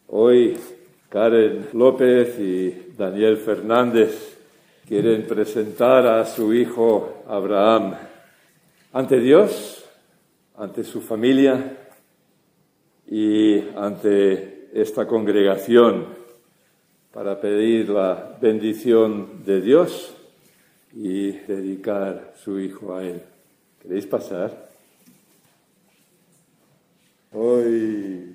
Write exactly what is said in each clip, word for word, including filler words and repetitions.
Hoy Karen López y Daniel Fernández quieren presentar a su hijo Abraham ante Dios, ante su familia y ante esta congregación para pedir la bendición de Dios y dedicar su hijo a él. ¿Queréis pasar? Hoy...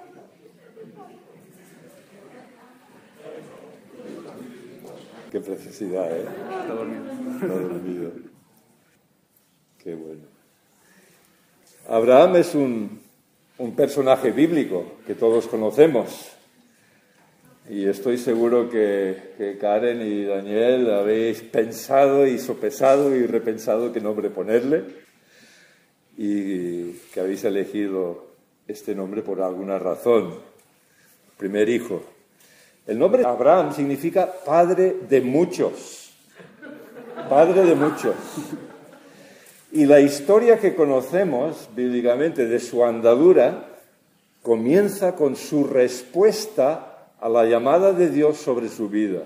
Qué preciosidad, ¿eh? Está dormido. Está dormido. Qué bueno. Abraham es un, un personaje bíblico que todos conocemos. Y estoy seguro que, que Karen y Daniel habéis pensado y sopesado y repensado qué nombre ponerle. Y que habéis elegido este nombre por alguna razón. Primer hijo. El nombre Abraham significa padre de muchos, padre de muchos. Y la historia que conocemos bíblicamente de su andadura comienza con su respuesta a la llamada de Dios sobre su vida.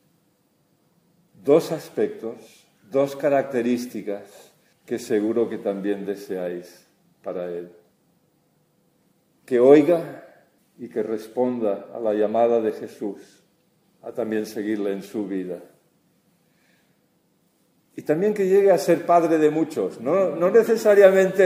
Dos aspectos, dos características que seguro que también deseáis para él. Que oiga y que responda a la llamada de Jesús, a también seguirle en su vida. Y también que llegue a ser padre de muchos, no, no necesariamente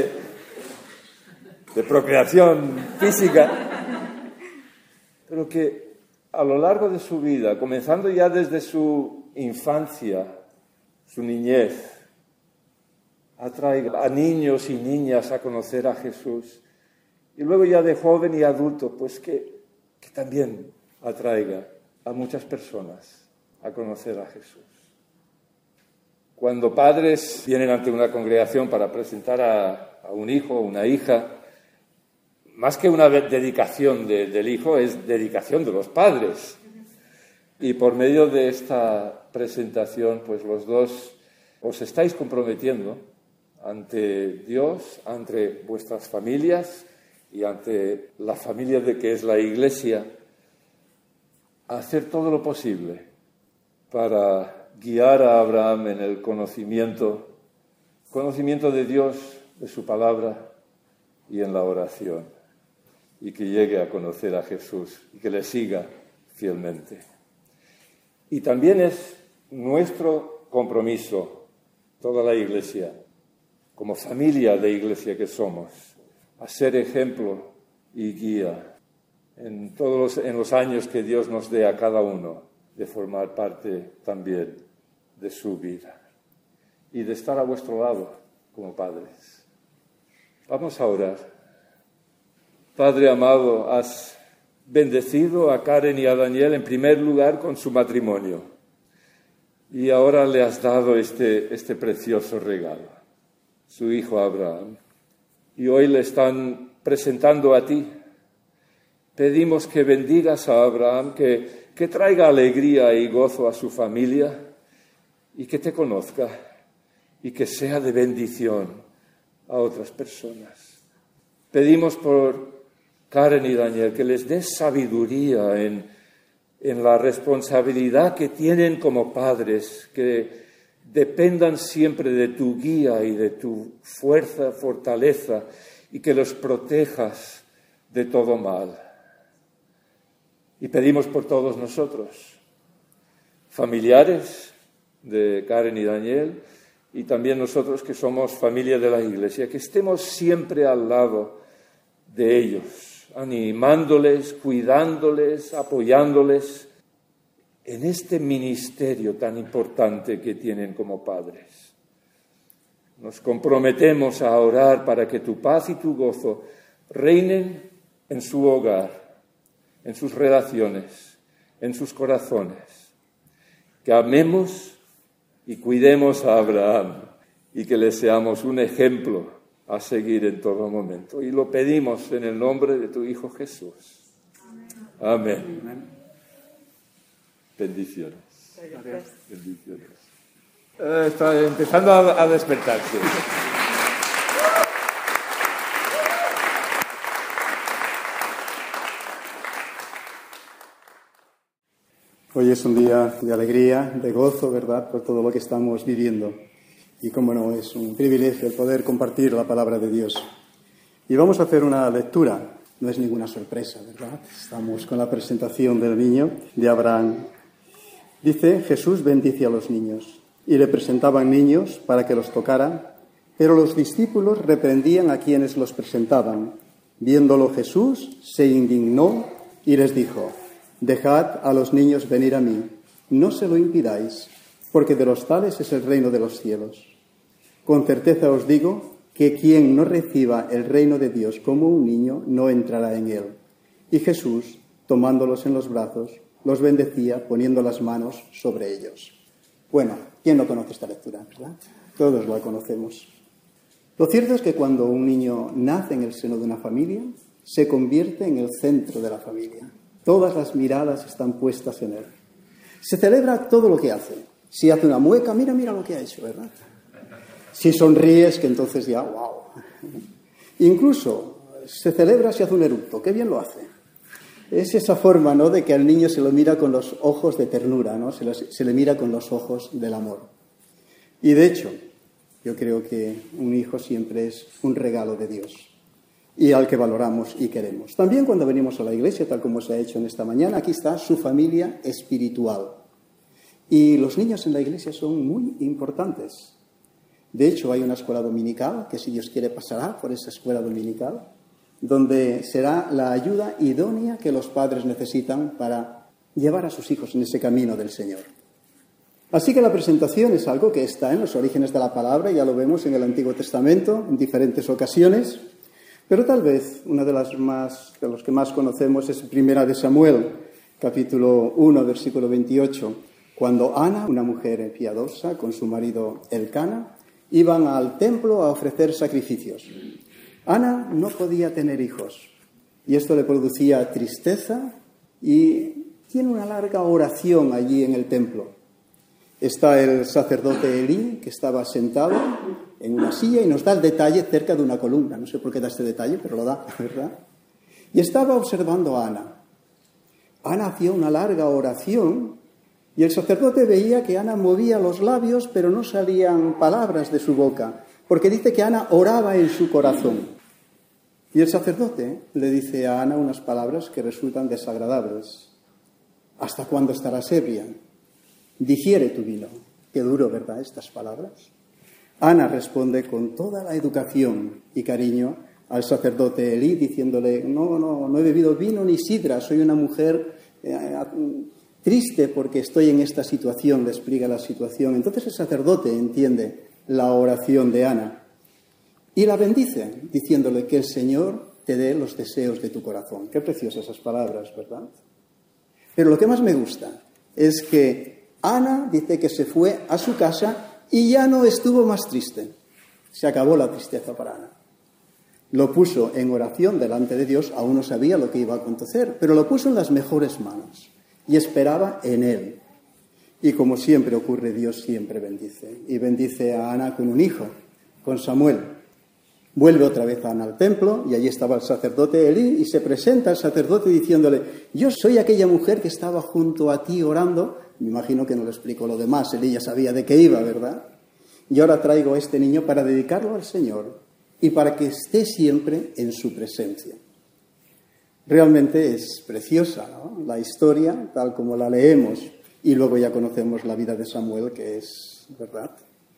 de procreación física, pero que a lo largo de su vida, comenzando ya desde su infancia, su niñez, atraiga a niños y niñas a conocer a Jesús. Y luego ya de joven y adulto, pues que, que también atraiga a muchas personas a conocer a Jesús. Cuando padres vienen ante una congregación para presentar a, a un hijo o una hija, más que una dedicación de, del hijo, es dedicación de los padres. Y por medio de esta presentación, pues los dos os estáis comprometiendo ante Dios, ante vuestras familias, y ante la familia de que es la Iglesia, a hacer todo lo posible para guiar a Abraham en el conocimiento, conocimiento de Dios, de su palabra y en la oración, y que llegue a conocer a Jesús y que le siga fielmente. Y también es nuestro compromiso, toda la Iglesia, como familia de Iglesia que somos, a ser ejemplo y guía en todos los, en los años que Dios nos dé a cada uno de formar parte también de su vida y de estar a vuestro lado como padres. Vamos a orar. Padre amado, has bendecido a Karen y a Daniel en primer lugar con su matrimonio y ahora le has dado este, este precioso regalo, su hijo Abraham. Y hoy le están presentando a ti. Pedimos que bendigas a Abraham, que, que traiga alegría y gozo a su familia y que te conozca y que sea de bendición a otras personas. Pedimos por Karen y Daniel que les des sabiduría en, en la responsabilidad que tienen como padres, que dependan siempre de tu guía y de tu fuerza, fortaleza, y que los protejas de todo mal. Y pedimos por todos nosotros, familiares de Karen y Daniel, y también nosotros que somos familia de la Iglesia, que estemos siempre al lado de ellos, animándoles, cuidándoles, apoyándoles, en este ministerio tan importante que tienen como padres. Nos comprometemos a orar para que tu paz y tu gozo reinen en su hogar, en sus relaciones, en sus corazones. Que amemos y cuidemos a Abraham y que le seamos un ejemplo a seguir en todo momento. Y lo pedimos en el nombre de tu Hijo Jesús. Amén. Amén. Bendiciones. Bendiciones. Eh, está empezando a, a despertarse. Hoy es un día de alegría, de gozo, ¿verdad?, por todo lo que estamos viviendo. Y, cómo no, es un privilegio el poder compartir la palabra de Dios. Y vamos a hacer una lectura. No es ninguna sorpresa, ¿verdad? Estamos con la presentación del niño de Abraham. Dice: Jesús bendice a los niños. Y le presentaban niños para que los tocara, pero los discípulos reprendían a quienes los presentaban. Viéndolo Jesús, se indignó y les dijo: Dejad a los niños venir a mí, no se lo impidáis, porque de los tales es el reino de los cielos. Con certeza os digo que quien no reciba el reino de Dios como un niño, no entrará en él. Y Jesús, tomándolos en los brazos, los bendecía poniendo las manos sobre ellos. Bueno, ¿quién no conoce esta lectura, verdad? Todos la conocemos. Lo cierto es que cuando un niño nace en el seno de una familia, se convierte en el centro de la familia. Todas las miradas están puestas en él. Se celebra todo lo que hace. Si hace una mueca, mira, mira lo que ha hecho, ¿verdad? Si sonríes, que entonces ya, wow. Incluso se celebra si hace un eructo. Qué bien lo hace. Es esa forma, ¿no?, de que al niño se lo mira con los ojos de ternura, ¿no? Se, lo, se le mira con los ojos del amor. Y de hecho, yo creo que un hijo siempre es un regalo de Dios y al que valoramos y queremos. También cuando venimos a la iglesia, tal como se ha hecho en esta mañana, aquí está su familia espiritual. Y los niños en la iglesia son muy importantes. De hecho, hay una escuela dominical, que si Dios quiere pasará por esa escuela dominical, donde será la ayuda idónea que los padres necesitan para llevar a sus hijos en ese camino del Señor. Así que la presentación es algo que está en los orígenes de la palabra, ya lo vemos en el Antiguo Testamento en diferentes ocasiones. Pero tal vez una de las más, de los que más conocemos es Primera de Samuel, capítulo uno, versículo veintiocho, cuando Ana, una mujer piadosa, con su marido Elcana, iban al templo a ofrecer sacrificios. Ana no podía tener hijos y esto le producía tristeza y tiene una larga oración allí en el templo. Está el sacerdote Elí, que estaba sentado en una silla y nos da el detalle cerca de una columna. No sé por qué da este detalle, pero lo da, ¿verdad? Y estaba observando a Ana. Ana hacía una larga oración y el sacerdote veía que Ana movía los labios, pero no salían palabras de su boca, porque dice que Ana oraba en su corazón. Y el sacerdote le dice a Ana unas palabras que resultan desagradables. ¿Hasta cuándo estarás ebria? Digiere tu vino. Qué duro, ¿verdad?, estas palabras. Ana responde con toda la educación y cariño al sacerdote Elí, diciéndole: no, no, no he bebido vino ni sidra, soy una mujer eh, triste porque estoy en esta situación, le explica la situación. Entonces el sacerdote entiende la oración de Ana y la bendice, diciéndole que el Señor te dé los deseos de tu corazón. Qué preciosas esas palabras, ¿verdad? Pero lo que más me gusta es que Ana dice que se fue a su casa y ya no estuvo más triste. Se acabó la tristeza para Ana. Lo puso en oración delante de Dios, aún no sabía lo que iba a acontecer, pero lo puso en las mejores manos y esperaba en Él. Y como siempre ocurre, Dios siempre bendice. Y bendice a Ana con un hijo, con Samuel. Vuelve otra vez Ana al templo y allí estaba el sacerdote Elí y se presenta al sacerdote diciéndole: yo soy aquella mujer que estaba junto a ti orando. Me imagino que no le explico lo demás, Elí ya sabía de qué iba, ¿verdad? Y ahora traigo a este niño para dedicarlo al Señor y para que esté siempre en su presencia. Realmente es preciosa, ¿no?, la historia, tal como la leemos, y luego ya conocemos la vida de Samuel, que es verdad.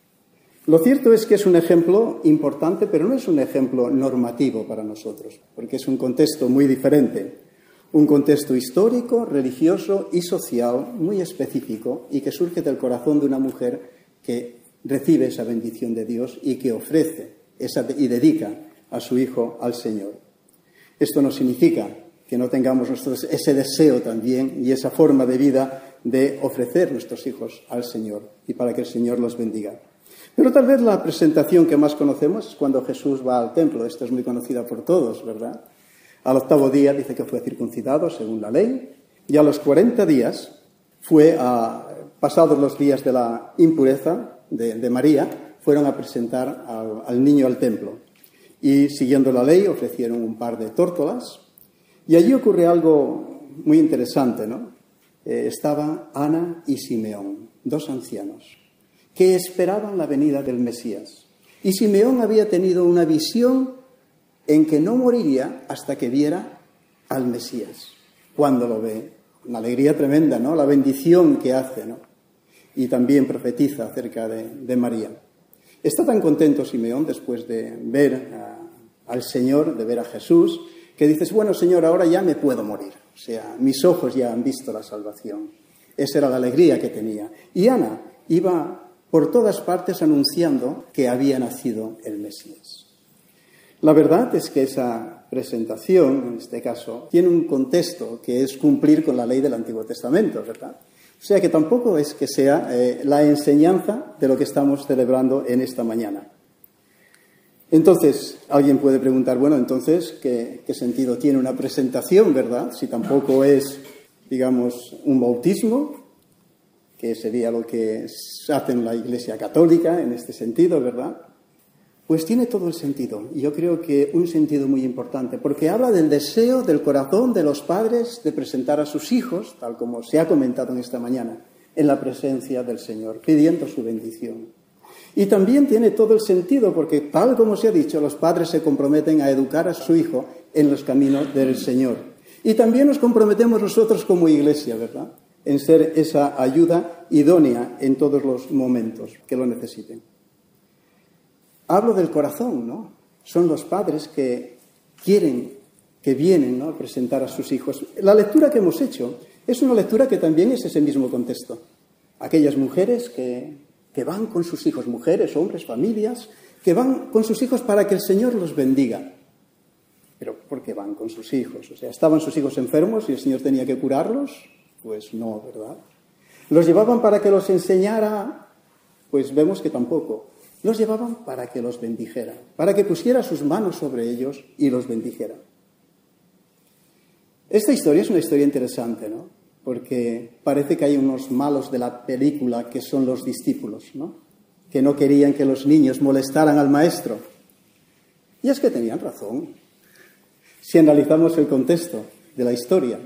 Lo cierto es que es un ejemplo importante, pero no es un ejemplo normativo para nosotros, porque es un contexto muy diferente. Un contexto histórico, religioso y social muy específico y que surge del corazón de una mujer que recibe esa bendición de Dios y que ofrece esa, y dedica a su hijo al Señor. Esto no significa que no tengamos nosotros ese deseo también y esa forma de vida de ofrecer nuestros hijos al Señor y para que el Señor los bendiga. Pero tal vez la presentación que más conocemos es cuando Jesús va al templo. Esta es muy conocida por todos, ¿verdad? Al octavo día dice que fue circuncidado según la ley y a los cuarenta días fue, a, pasados los días de la impureza de, de María, fueron a presentar al, al niño al templo. Y siguiendo la ley ofrecieron un par de tórtolas y allí ocurre algo muy interesante, ¿no? eh, estaban Ana y Simeón, dos ancianos, que esperaban la venida del Mesías. Y Simeón había tenido una visión en que no moriría hasta que viera al Mesías. Cuando lo ve, una alegría tremenda, ¿no? La bendición que hace, ¿no? Y también profetiza acerca de, de María. Está tan contento Simeón después de ver a, al Señor, de ver a Jesús, que dices, bueno, Señor, ahora ya me puedo morir. O sea, mis ojos ya han visto la salvación. Esa era la alegría que tenía. Y Ana iba por todas partes anunciando que había nacido el Mesías. La verdad es que esa presentación, en este caso, tiene un contexto que es cumplir con la ley del Antiguo Testamento, ¿verdad? O sea que tampoco es que sea eh, la enseñanza de lo que estamos celebrando en esta mañana. Entonces, alguien puede preguntar, bueno, entonces, ¿qué, qué sentido tiene una presentación, verdad? Si tampoco es, digamos, un bautismo, que sería lo que hace en la Iglesia Católica en este sentido, ¿verdad? Pues tiene todo el sentido, y yo creo que un sentido muy importante, porque habla del deseo del corazón de los padres de presentar a sus hijos, tal como se ha comentado en esta mañana, en la presencia del Señor, pidiendo su bendición. Y también tiene todo el sentido, porque tal como se ha dicho, los padres se comprometen a educar a su hijo en los caminos del Señor. Y también nos comprometemos nosotros como Iglesia, ¿verdad?, en ser esa ayuda idónea en todos los momentos que lo necesiten. Hablo del corazón, ¿no? Son los padres que quieren, que vienen, ¿no?, a presentar a sus hijos. La lectura que hemos hecho es una lectura que también es ese mismo contexto. Aquellas mujeres que, que van con sus hijos, mujeres, hombres, familias, que van con sus hijos para que el Señor los bendiga. Pero ¿por qué van con sus hijos? O sea, ¿estaban sus hijos enfermos y el Señor tenía que curarlos? Pues no, ¿verdad? ¿Los llevaban para que los enseñara? Pues vemos que tampoco. Los llevaban para que los bendijera, para que pusiera sus manos sobre ellos y los bendijera. Esta historia es una historia interesante, ¿no? Porque parece que hay unos malos de la película que son los discípulos, ¿no?, que no querían que los niños molestaran al maestro. Y es que tenían razón. Si analizamos el contexto de la historia,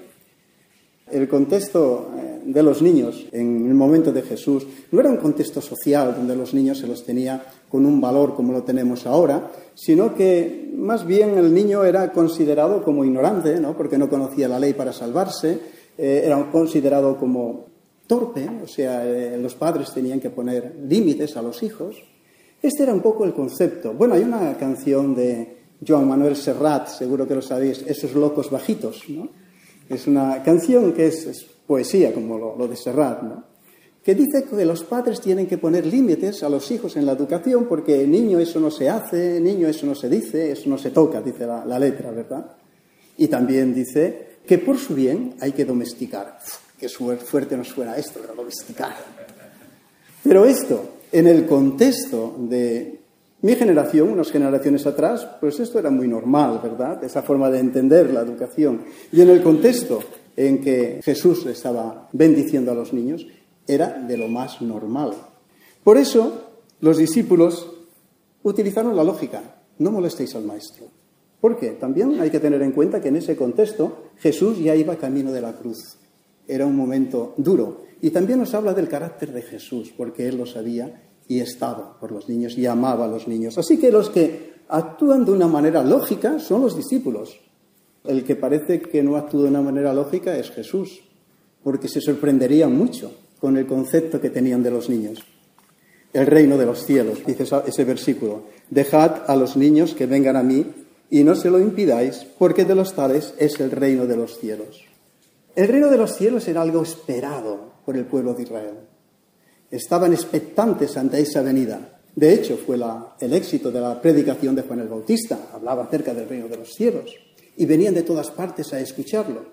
el contexto de los niños en el momento de Jesús no era un contexto social donde los niños se los tenía con un valor como lo tenemos ahora, sino que más bien el niño era considerado como ignorante, ¿no?, porque no conocía la ley para salvarse, eh, era considerado como torpe, o sea, eh, los padres tenían que poner límites a los hijos. Este era un poco el concepto. Bueno, hay una canción de Joan Manuel Serrat, seguro que lo sabéis, Esos locos bajitos, ¿no? Es una canción que es, es poesía, como lo, lo de Serrat, ¿no?, que dice que los padres tienen que poner límites a los hijos en la educación porque niño eso no se hace, niño eso no se dice, eso no se toca, dice la, la letra, ¿verdad? Y también dice que por su bien hay que domesticar. Uf, qué fuerte nos suena esto, de domesticar. Pero esto, en el contexto de mi generación, unas generaciones atrás, pues esto era muy normal, ¿verdad?, esa forma de entender la educación. Y en el contexto en que Jesús estaba bendiciendo a los niños, era de lo más normal. Por eso, los discípulos utilizaron la lógica, no molestéis al maestro. ¿Por qué? También hay que tener en cuenta que en ese contexto Jesús ya iba camino de la cruz. Era un momento duro. Y también nos habla del carácter de Jesús, porque Él lo sabía y estaba por los niños y amaba a los niños. Así que los que actúan de una manera lógica son los discípulos. El que parece que no actúa de una manera lógica es Jesús, porque se sorprenderían mucho con el concepto que tenían de los niños. El reino de los cielos, dice ese versículo. Dejad a los niños que vengan a mí y no se lo impidáis, porque de los tales es el reino de los cielos. El reino de los cielos era algo esperado por el pueblo de Israel. Estaban expectantes ante esa venida. De hecho, fue la, el éxito de la predicación de Juan el Bautista. Hablaba acerca del reino de los cielos y venían de todas partes a escucharlo.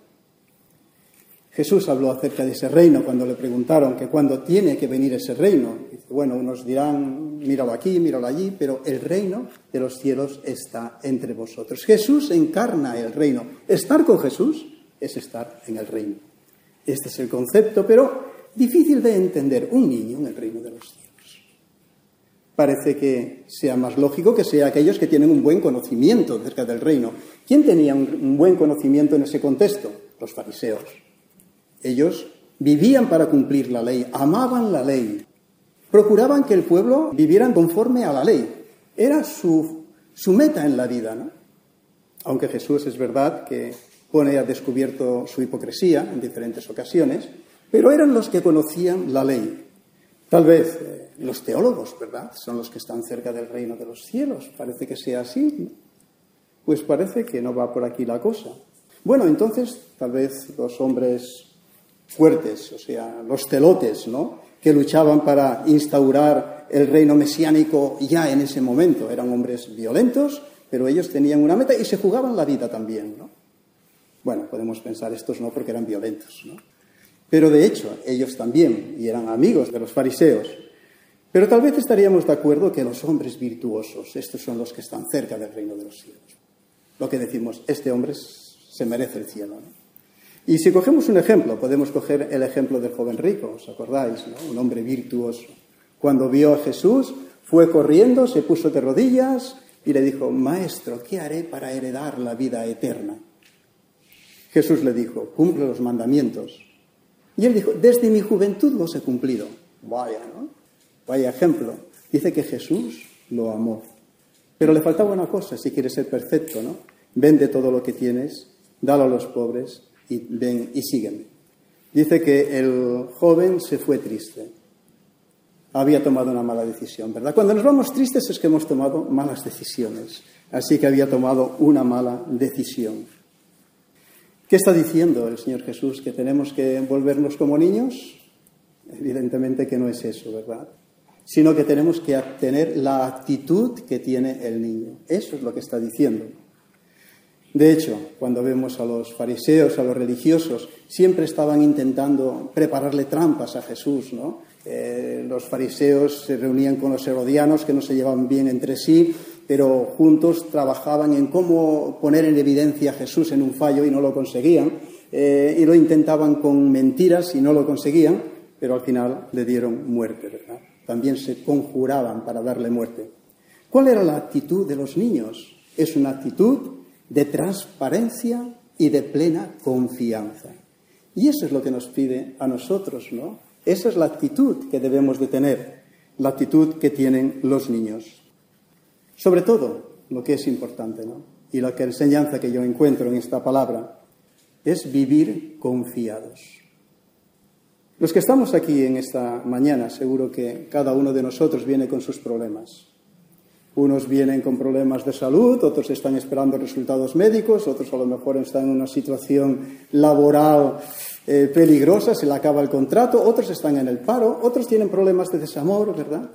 Jesús habló acerca de ese reino cuando le preguntaron que cuándo tiene que venir ese reino. Dice, bueno, unos dirán, míralo aquí, míralo allí, pero el reino de los cielos está entre vosotros. Jesús encarna el reino. Estar con Jesús es estar en el reino. Este es el concepto, pero difícil de entender. Un niño en el reino de los cielos. Parece que sea más lógico que sea aquellos que tienen un buen conocimiento acerca del reino. ¿Quién tenía un buen conocimiento en ese contexto? Los fariseos. Ellos vivían para cumplir la ley, amaban la ley, procuraban que el pueblo viviera conforme a la ley. Era su, su meta en la vida, ¿no? Aunque Jesús es verdad que pone a descubierto su hipocresía en diferentes ocasiones, pero eran los que conocían la ley. Tal vez eh, los teólogos, ¿verdad?, son los que están cerca del reino de los cielos. Parece que sea así, ¿no? Pues parece que no va por aquí la cosa. Bueno, entonces, tal vez los hombres fuertes, o sea, los celotes, ¿no?, que luchaban para instaurar el reino mesiánico ya en ese momento. Eran hombres violentos, pero ellos tenían una meta y se jugaban la vida también, ¿no? Bueno, podemos pensar, estos no, porque eran violentos, ¿no? Pero de hecho, ellos también, y eran amigos de los fariseos. Pero tal vez estaríamos de acuerdo que los hombres virtuosos, estos son los que están cerca del reino de los cielos. Lo que decimos, este hombre se merece el cielo, ¿no? Y si cogemos un ejemplo, podemos coger el ejemplo del joven rico, ¿os acordáis?, ¿no? Un hombre virtuoso. Cuando vio a Jesús, fue corriendo, se puso de rodillas y le dijo: Maestro, ¿qué haré para heredar la vida eterna? Jesús le dijo: cumple los mandamientos. Y él dijo: desde mi juventud los he cumplido. Vaya, ¿no? Vaya ejemplo. Dice que Jesús lo amó. Pero le faltaba una cosa, si quieres ser perfecto, ¿no? Vende todo lo que tienes, dalo a los pobres y ven y sígueme. Dice que el joven se fue triste. Había tomado una mala decisión, ¿verdad? Cuando nos vamos tristes es que hemos tomado malas decisiones. Así que había tomado una mala decisión. ¿Qué está diciendo el Señor Jesús? ¿Que tenemos que volvernos como niños? Evidentemente que no es eso, ¿verdad? Sino que tenemos que tener la actitud que tiene el niño. Eso es lo que está diciendo. De hecho, cuando vemos a los fariseos, a los religiosos, siempre estaban intentando prepararle trampas a Jesús, ¿no? Eh, los fariseos se reunían con los herodianos, que no se llevaban bien entre sí, pero juntos trabajaban en cómo poner en evidencia a Jesús en un fallo y no lo conseguían, eh, y lo intentaban con mentiras y no lo conseguían, pero al final le dieron muerte, ¿verdad? También se conjuraban para darle muerte. ¿Cuál era la actitud de los niños? Es una actitud de transparencia y de plena confianza. Y eso es lo que nos pide a nosotros, ¿no? Esa es la actitud que debemos de tener, la actitud que tienen los niños. Sobre todo, lo que es importante, ¿no?, y la enseñanza que yo encuentro en esta palabra, es vivir confiados. Los que estamos aquí en esta mañana, seguro que cada uno de nosotros viene con sus problemas. Unos vienen con problemas de salud, otros están esperando resultados médicos, otros a lo mejor están en una situación laboral eh, peligrosa, se le acaba el contrato, otros están en el paro, otros tienen problemas de desamor, ¿verdad?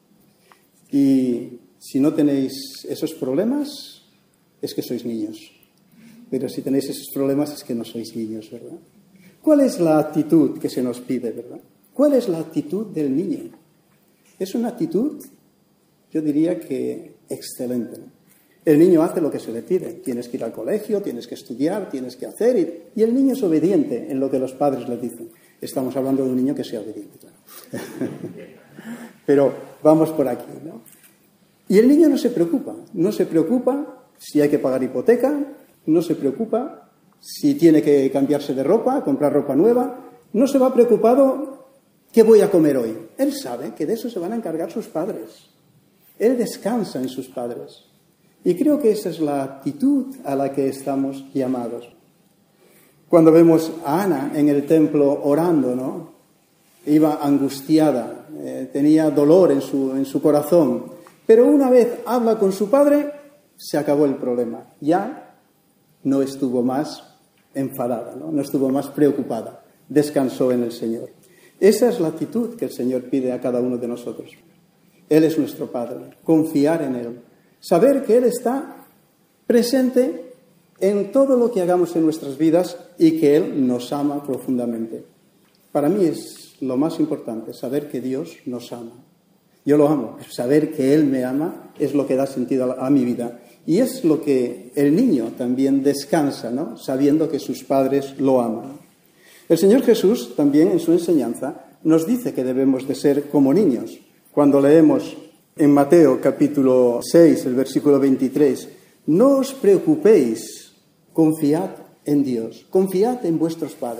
Y si no tenéis esos problemas, es que sois niños. Pero si tenéis esos problemas, es que no sois niños, ¿verdad? ¿Cuál es la actitud que se nos pide, verdad? ¿Cuál es la actitud del niño? Es una actitud, yo diría que excelente. El niño hace lo que se le pide. Tienes que ir al colegio, tienes que estudiar, tienes que hacer. Y, y el niño es obediente en lo que los padres le dicen. Estamos hablando de un niño que sea obediente, claro. Pero vamos por aquí, ¿no? Y el niño no se preocupa. No se preocupa si hay que pagar hipoteca, no se preocupa si tiene que cambiarse de ropa, comprar ropa nueva. No se va preocupado qué voy a comer hoy. Él sabe que de eso se van a encargar sus padres. Él descansa en sus padres. Y creo que esa es la actitud a la que estamos llamados. Cuando vemos a Ana en el templo orando, ¿no? Iba angustiada, eh, tenía dolor en su, en su corazón. Pero una vez habla con su padre, se acabó el problema. Ya no estuvo más enfadada, ¿no? No estuvo más preocupada. Descansó en el Señor. Esa es la actitud que el Señor pide a cada uno de nosotros. Él es nuestro Padre. Confiar en Él. Saber que Él está presente en todo lo que hagamos en nuestras vidas y que Él nos ama profundamente. Para mí es lo más importante, saber que Dios nos ama. Yo lo amo, pero saber que Él me ama es lo que da sentido a, a mi vida. Y es lo que el niño también descansa, ¿no? Sabiendo que sus padres lo aman. El Señor Jesús también en su enseñanza nos dice que debemos de ser como niños. Cuando leemos en Mateo capítulo seis, el versículo veintitrés, no os preocupéis, confiad en Dios, confiad en vuestros padres.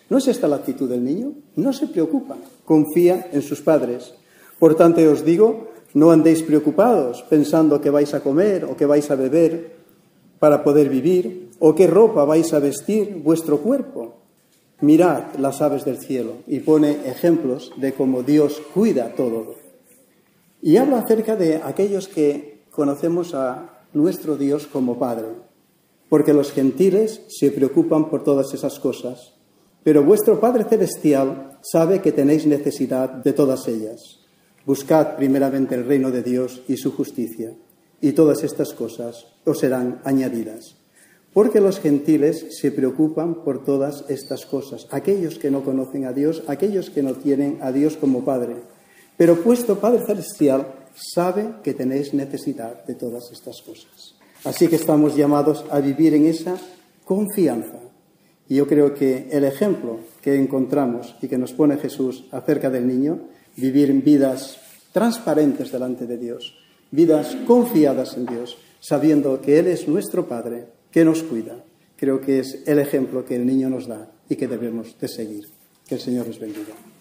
¿No es esta la actitud del niño? No se preocupa, confía en sus padres. Por tanto, os digo, no andéis preocupados pensando que vais a comer o que vais a beber para poder vivir, o qué ropa vais a vestir vuestro cuerpo. Mirad las aves del cielo, y pone ejemplos de cómo Dios cuida todo. Y habla acerca de aquellos que conocemos a nuestro Dios como Padre, porque los gentiles se preocupan por todas esas cosas, pero vuestro Padre Celestial sabe que tenéis necesidad de todas ellas. Buscad primeramente el reino de Dios y su justicia, y todas estas cosas os serán añadidas. Porque los gentiles se preocupan por todas estas cosas, aquellos que no conocen a Dios, aquellos que no tienen a Dios como Padre. Pero vuestro Padre Celestial sabe que tenéis necesidad de todas estas cosas. Así que estamos llamados a vivir en esa confianza. Y yo creo que el ejemplo que encontramos y que nos pone Jesús acerca del niño, vivir en vidas transparentes delante de Dios, vidas confiadas en Dios, sabiendo que Él es nuestro Padre, que nos cuida. Creo que es el ejemplo que el niño nos da y que debemos de seguir. Que el Señor les bendiga.